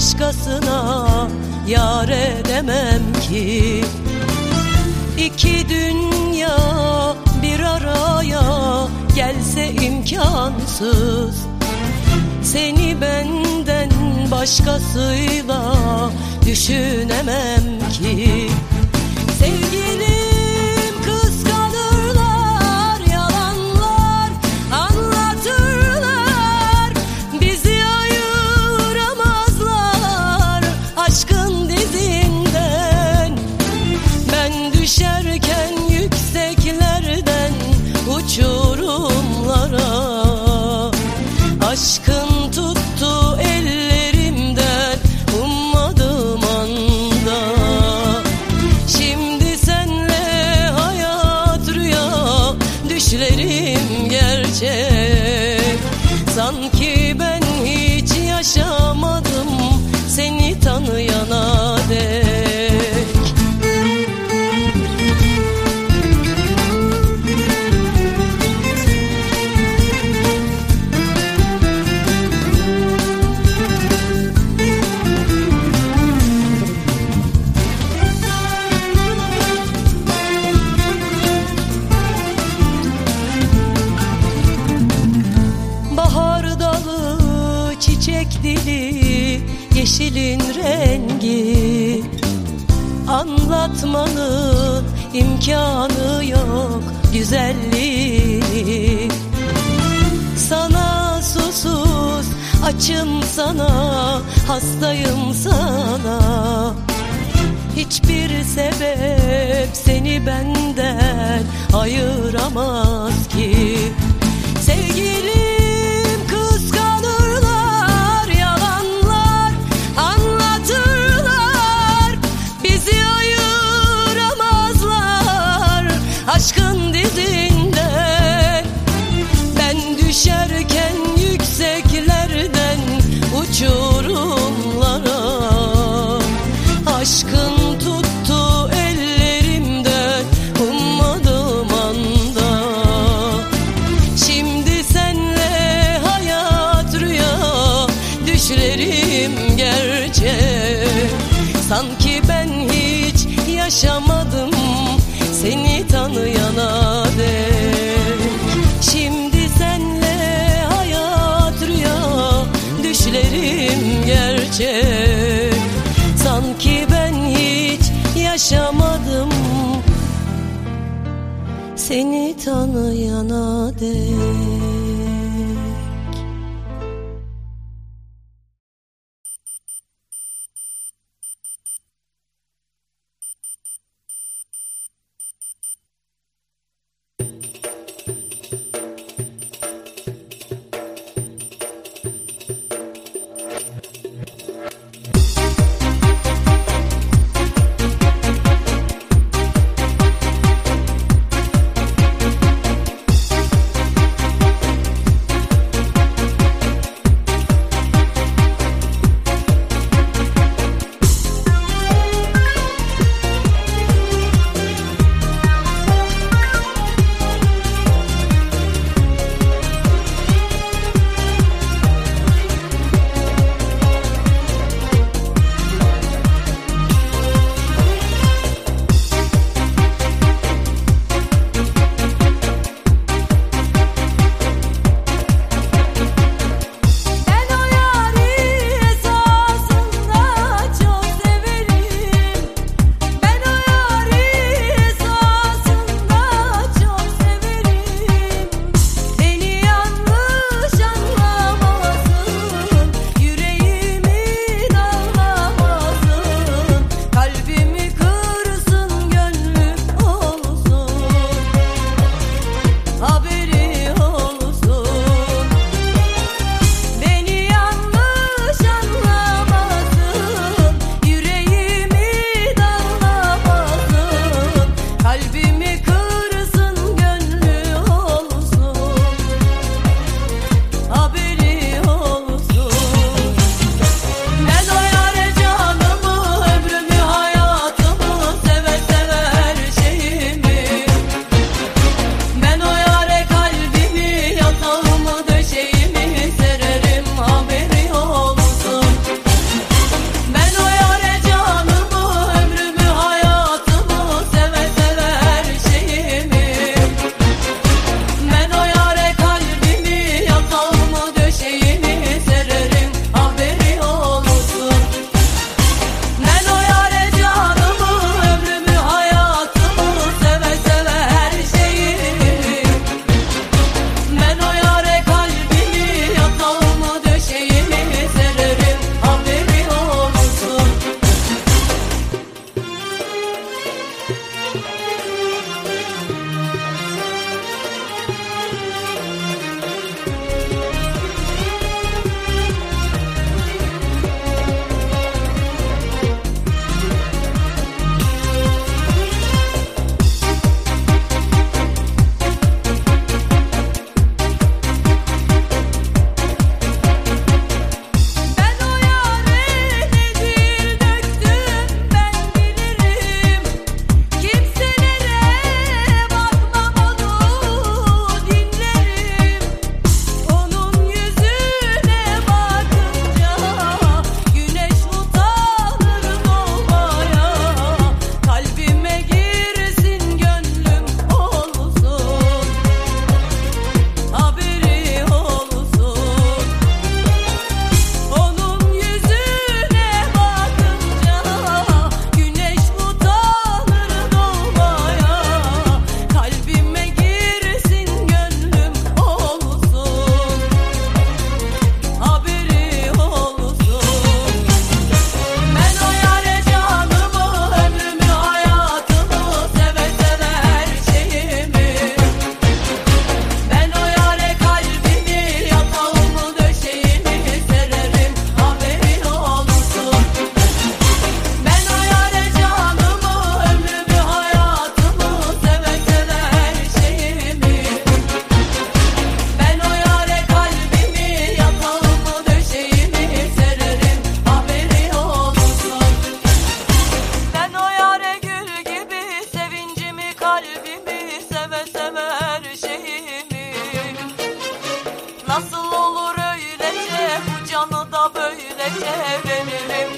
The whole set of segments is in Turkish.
başkasına yar edemem ki. İki dünya bir araya gelse imkansız, seni benden başkasıyla düşünemem ki. Sevgilim kıskanırlar, yalanlar anlatırlar, bizi ayıramazlar aşkın dizinden. Ben düşerken yükseklerden uçurumlara, aşkın tuttu ellerimden ummadığım anda. Şimdi senle hayat rüya, düşlerim gerçek. Sanki ben hiç yaşamadım seni tanıyana dek. Çiçek dili, yeşilin rengi, anlatmanın imkanı yok güzelliği. Sana susuz açım, sana hastayım sana. Hiçbir sebep seni benden ayıramaz ki. Sevgilim aşkın dizinden. Ben düşerken yükseklerden uçurumlara, aşkın tuttu ellerimden ummadığım anda. Şimdi senle hayat rüya, düşlerim gerçek. Sanki ben hiç yaşamadım seni tanıyana dek. Şimdi senle hayat rüya, düşlerim gerçek. Sanki ben hiç yaşamadım seni tanıyana dek.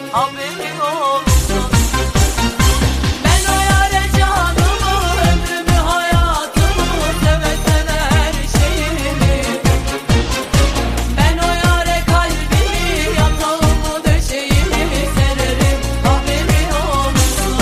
haberin olsun. Ben o yâre canımı, ömrümü, hayatımı, seve seve her şeyimi. Ben o yâre kalbimi, yatağımı, döşeğimi sererim, haberin olsun.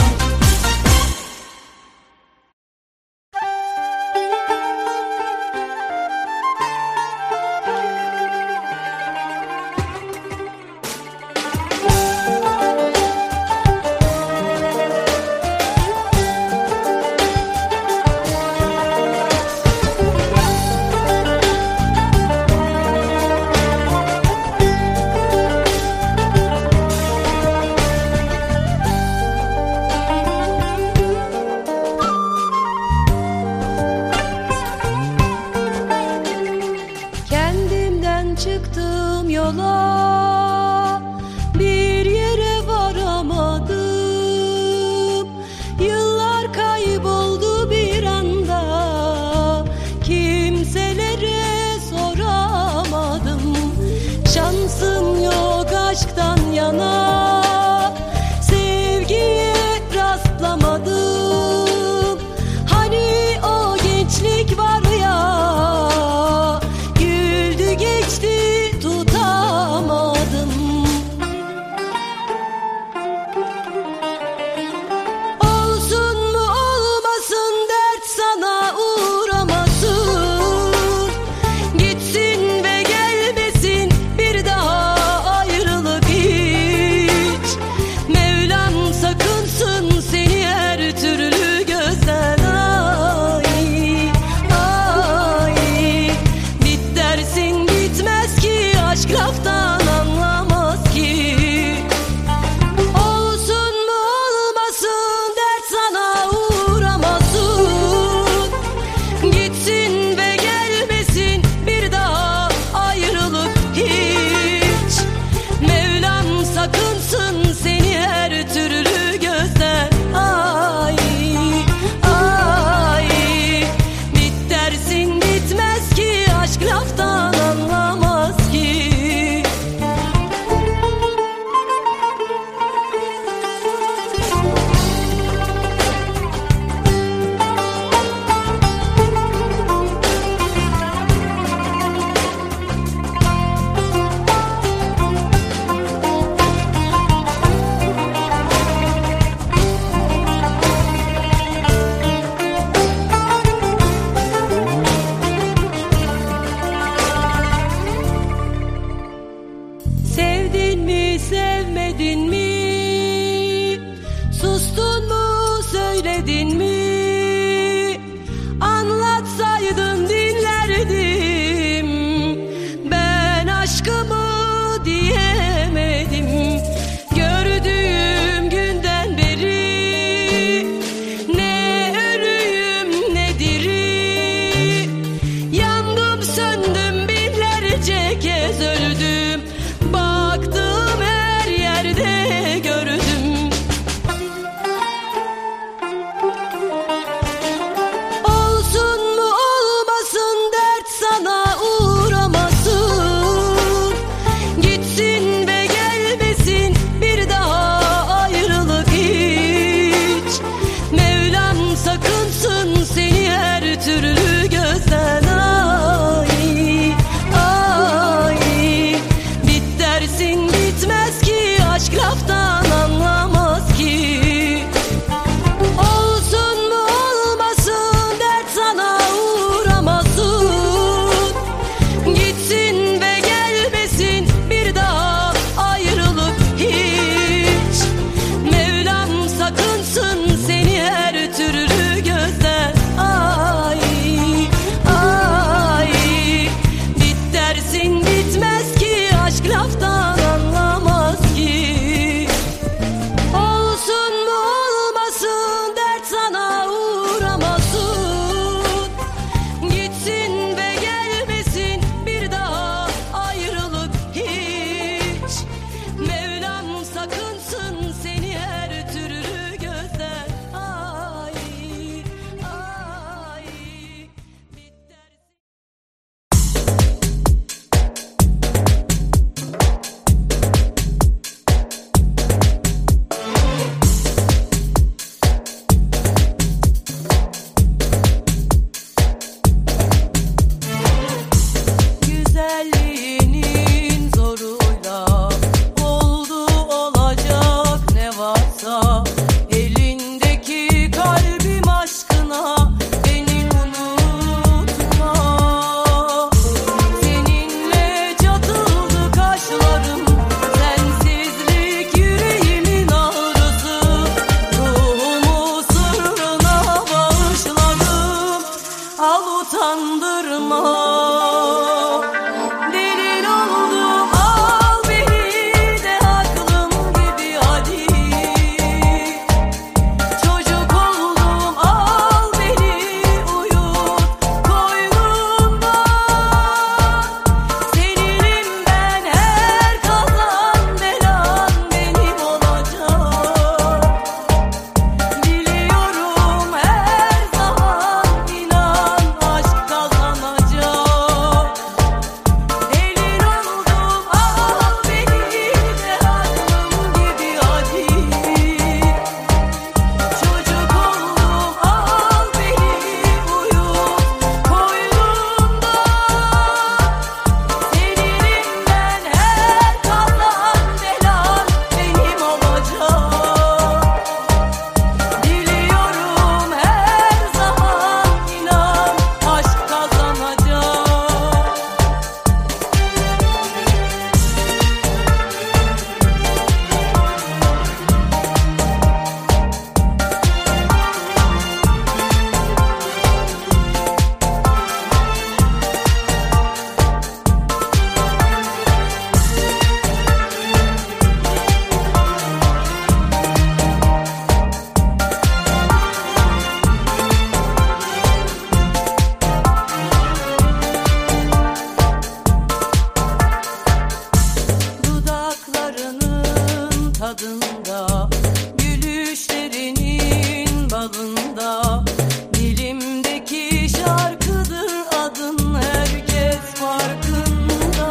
tadında, gülüşlerinin balında. Dilimdeki şarkıdır adın, herkes farkında.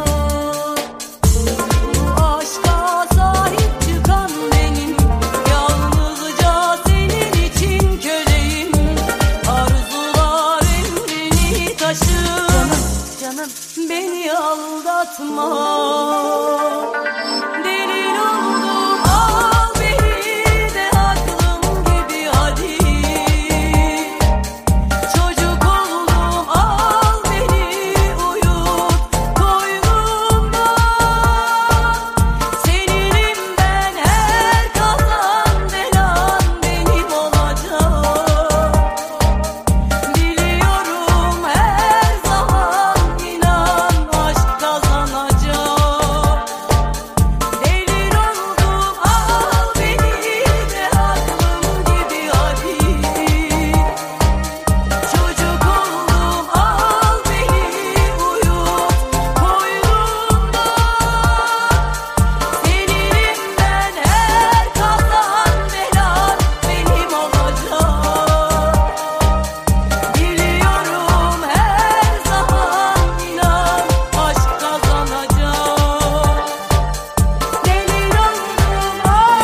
Bu aşka sahip çıkan benim, yalnızca senin için köleyim. Arzular emrini taşır, canım beni aldatma. Delil oldum, al beni de aklım gibi hadi. Çocuk oldum, al beni uyut koynumda. Seninim ben, her kalan belan benim olacak. Biliyorum her zaman, inan aşk kazanacak. Delil oldum, al beni de aklım gibi hadi. Çocuk oldum, al beni uyut koynumda. Seninim ben, her kalan belan benim olacak. Biliyorum her zaman, inan aşk kazanacak. Delil oldum,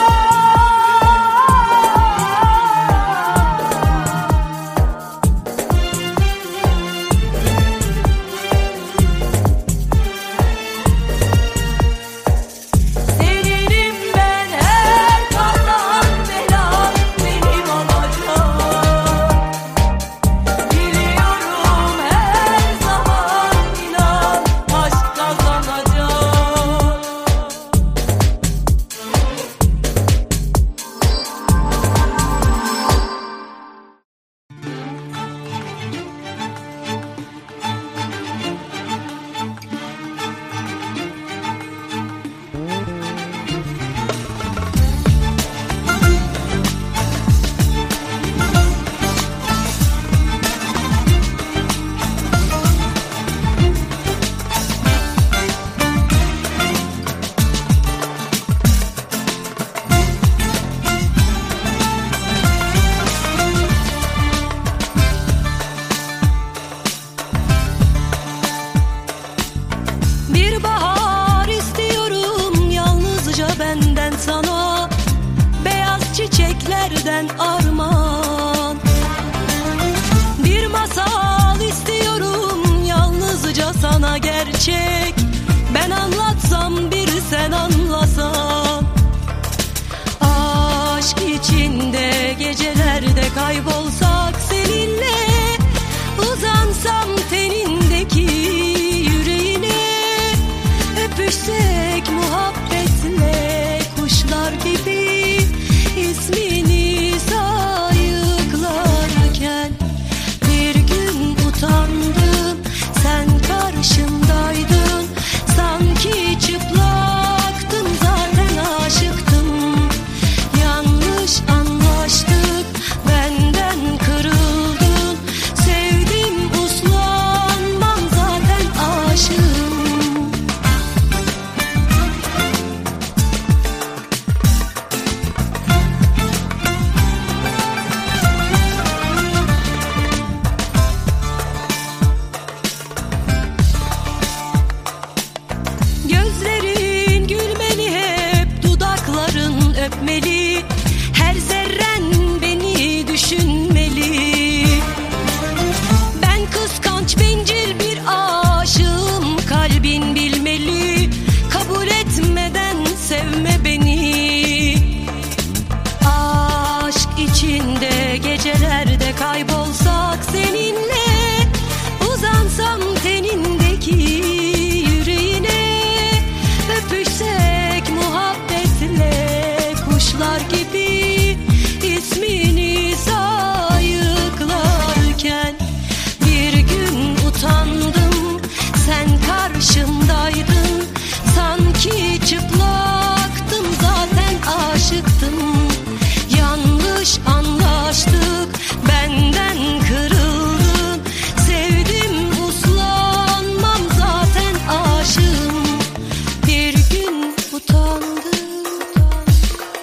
seninim ben, her kalan belan benim olacak. Biliyorum her zaman, inan aşk kazanacak. Bir bahar istiyorum yalnızca benden sana, beyaz çiçeklerden armağan. Bir masal istiyorum yalnızca sana gerçek, ben anlatsam bir sen anlasan. Aşk içinde gecelerde kaybolsak seninle, uzansam tenindeki yüreğine, öpüşsek muhabbetle kuşlar gibi, ismini sayıklarken. Bir gün utandım, sen karşımdaydın, sanki çıplaktın, zaten aşıktım. Yanlış anlaştık, benden kırıldın, sevdim uslanmam, zaten aşığım. Gözlerin gülmeli, hep dudakların öpmeli, her zerren beni düşünmeli. Ben kıskanç bencil bir aşığım, kalbin bilmeli, kabul etmeden sevme beni. Aşk içinde gecelerde kaybolsak seninle, uzansam tenindeki yüreğine, öpüşsek muhabbetle kuşlar gibi, ismini sayıklarken. Bir gün utandım, sen karşımdaydın, sanki çıplaktım, zaten aşıktım. Yanlış anlaştık, benden kırıldın, sevdim uslanmam, zaten aşığım. Bir gün utandım.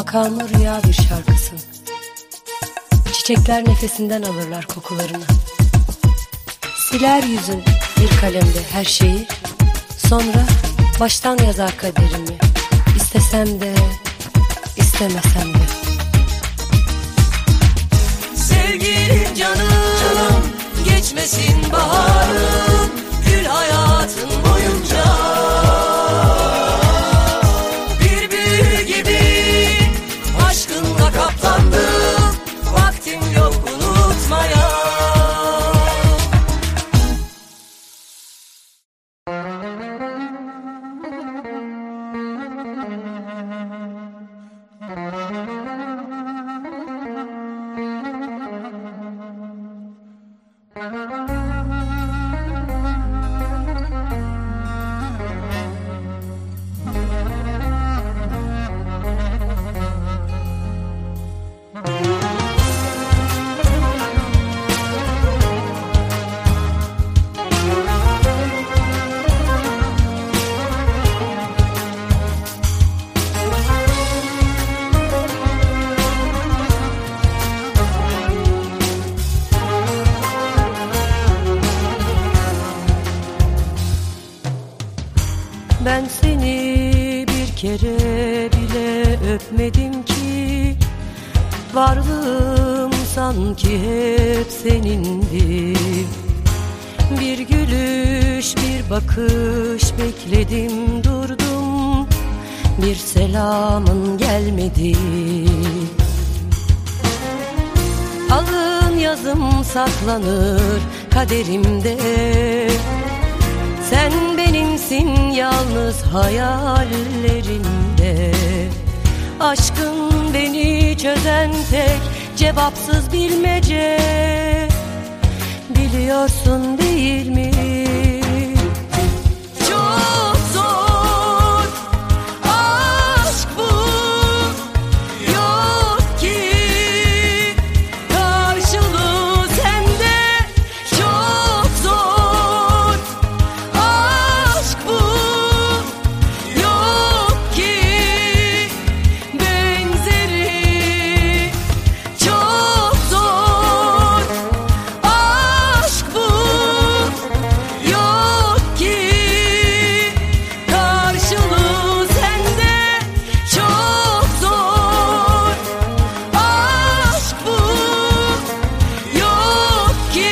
makamı rüya bir şarkısın. Çiçekler nefesinden alırlar kokularını. Siler yüzün bir kalemde her şeyi, sonra baştan yazar kaderimi. İstesem de, istemesem de. Sevgilim canım, geçmesin baharım, gül hayatın boyunca. Bir büyü gibi aşkınla kaplandım, vaktim yok unutmaya. Ben seni bir kere bile öpmedim ki, varlığım sanki hep senindi. Bir gülüş, bir bakış bekledim durdum, bir selamın gelmedi. Alın yazım saklanır kaderimde, sen benimsin yalnız hayallerimde. Aşkın beni çözen tek cevapsız bilmece, biliyorsun değil mi? Çok zor aşk bu, yok ki karşılığı sende. Çok zor aşk bu, yok ki benzeri. Çok zor aşk bu, yok ki karşılığı sende. Çok zor aşk bu, yok ki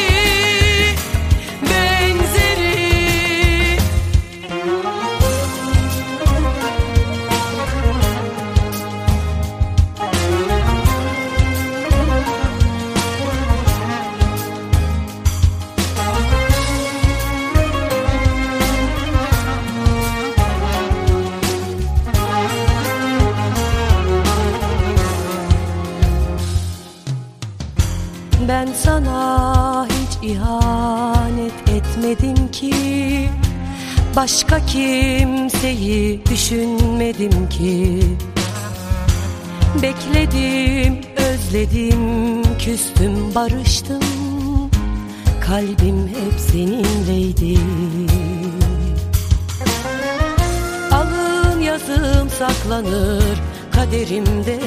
benzeri. Ben sana hiç ihanet etmedim ki, başka kimseyi düşünmedim ki. Bekledim, özledim, küstüm, barıştım, kalbim hep seninleydi. Alın yazım saklanır kaderimde,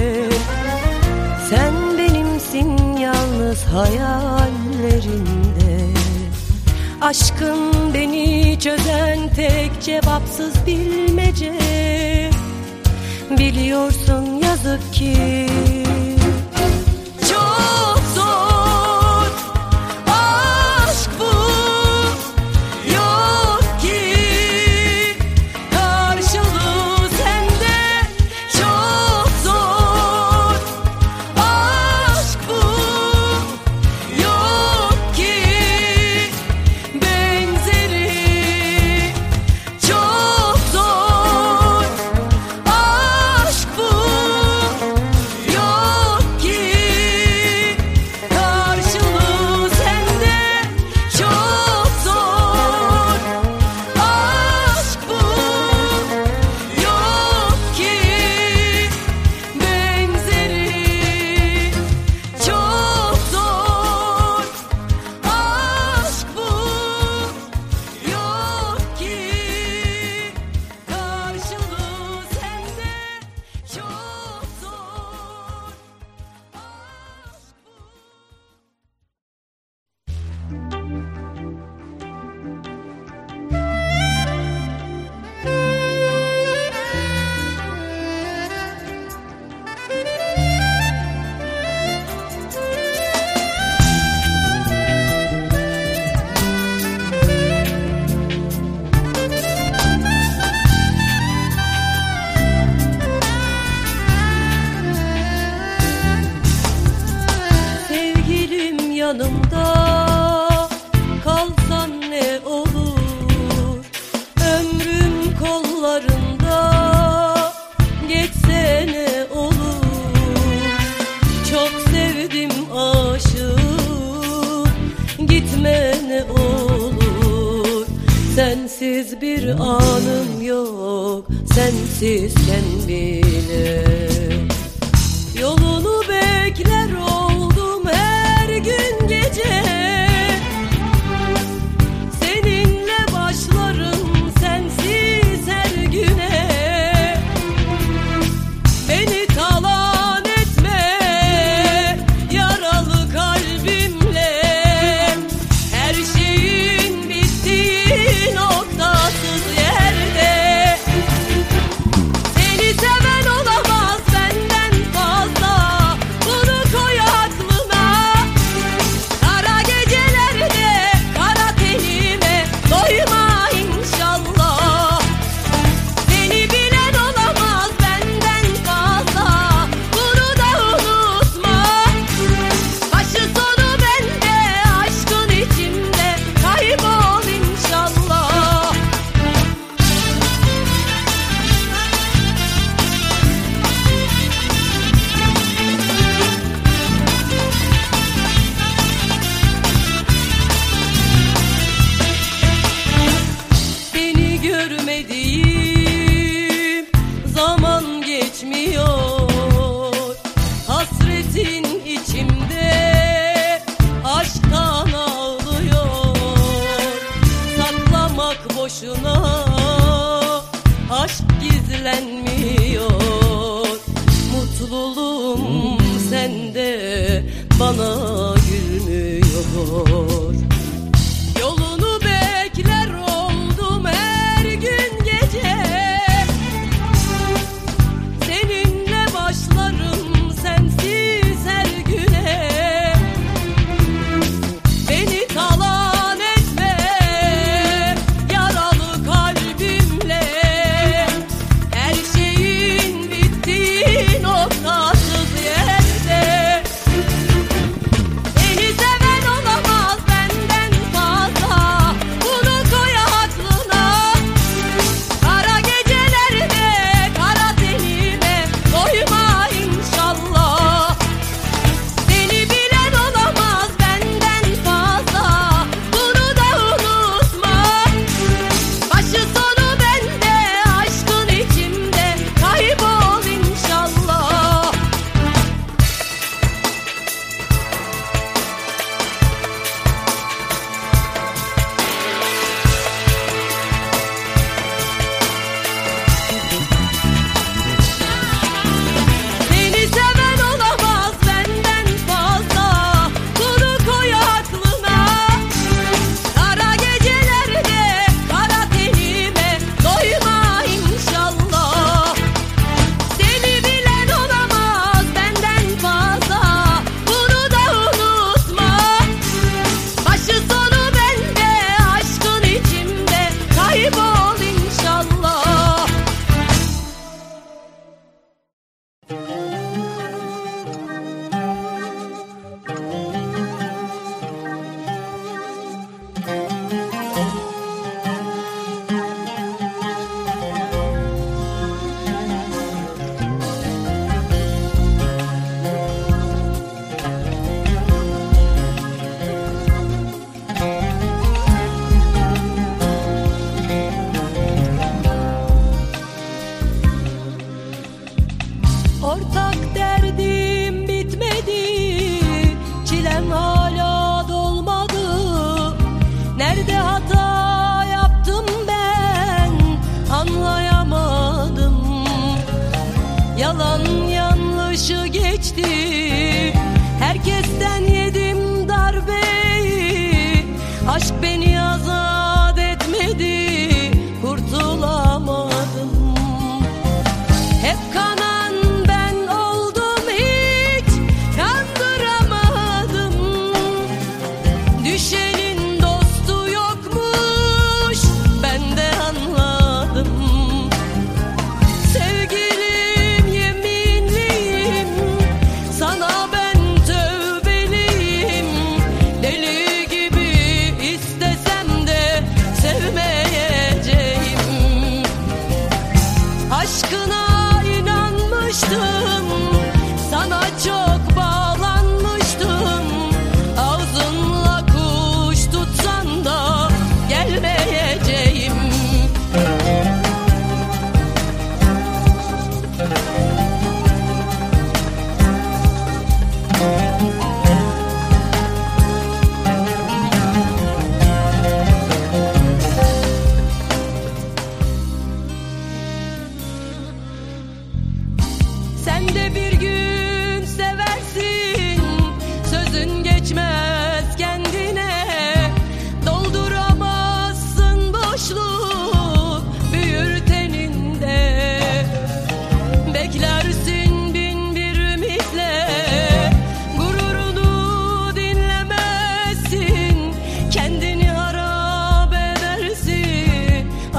sen benimsin yalnız hayallerimde. Aşkın beni çözen tek cevapsız bilmece, biliyorsun yazık ki. Çok zor aşk bu, yok ki karşılığı sende. Çok zor aşk bu, yok ki benzeri. Çok zor aşk bu, yok Sensiz bir anım yok, sensizken bile. Yolunu bekler oldum her gün gece. Seninle başlarım sensiz her güne. Beni talan etme yaralı kalbimle. Her şeyin bittiği noktasız yerde. Seni seven olamaz benden fazla, bunu koy aklına. Kara gecelerde kara tenime doyma inşallah. Seni bilen olamaz benden fazla, bunu da unutma. Başı sonu bende, aşkın içimde kaybol inşallah. Seni görmediğim zaman geçmiyor. Hasretin içimde aşktan ağlıyor. Saklamak boşuna, aşk gizlenmiyor. Mutluluğum sende, bana gülmüyor. Yolunu bekler oldum her gün gece. Seninle başlarım sensiz her güne. Beni talan etme yaralı kalbimle. Her şeyin bittiği noktasız yerde.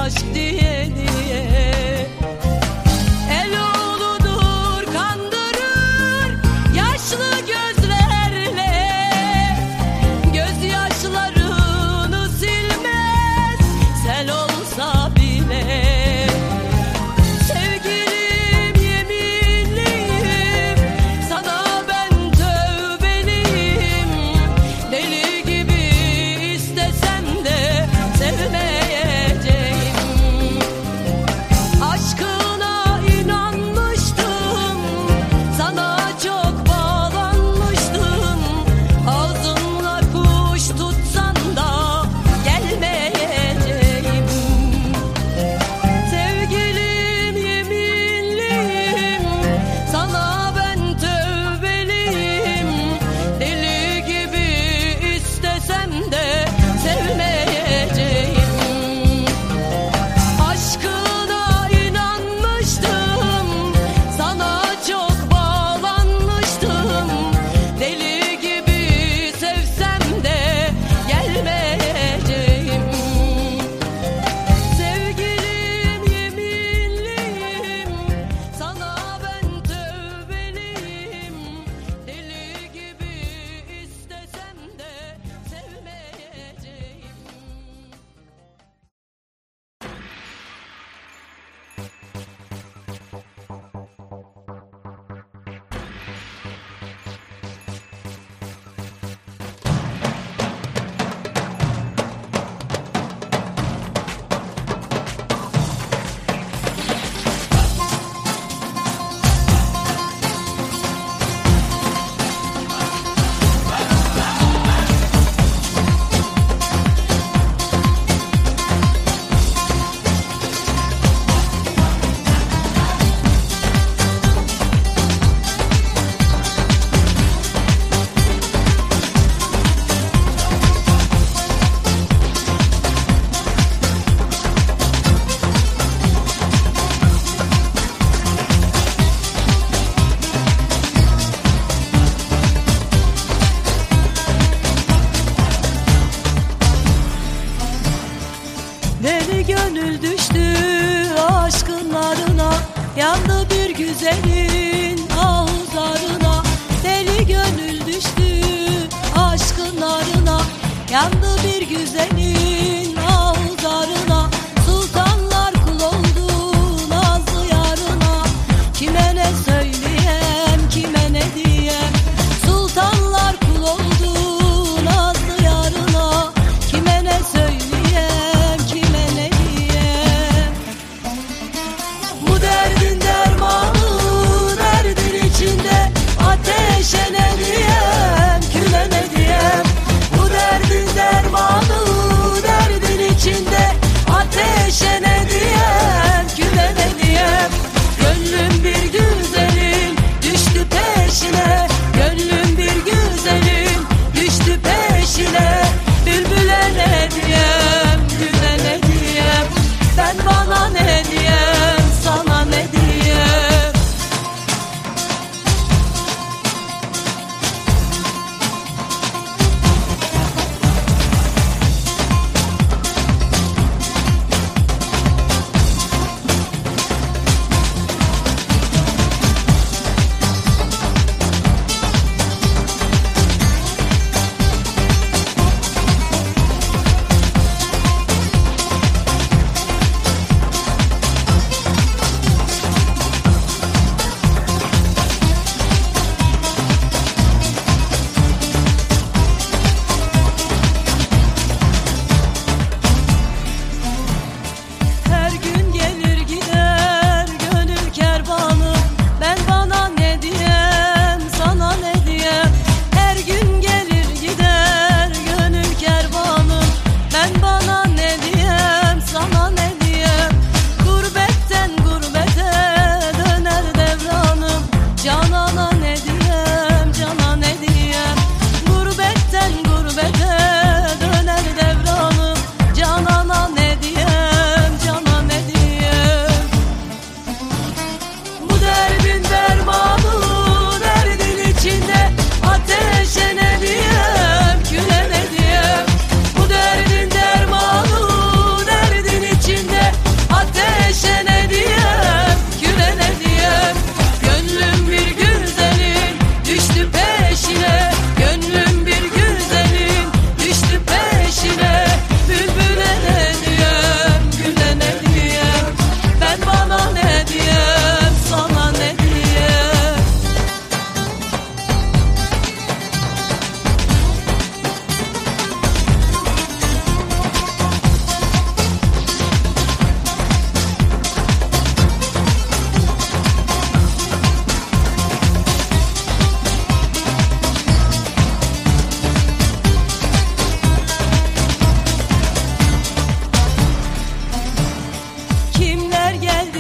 aşk diye diye. Eloğludur kandırır yaşlı gözlerle, gözyaşlarını silmez sel olsa bile. Sevgilim yeminliyim, sana ben tövbeliyim. Deli gibi istesem de sevmeyeceğim.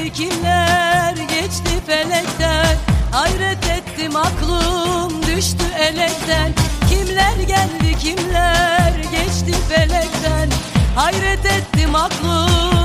geldi kimler geçti felekten, hayret ettim aklım düştü elekten. Kimler geldi kimler geçti felekten, hayret ettim aklım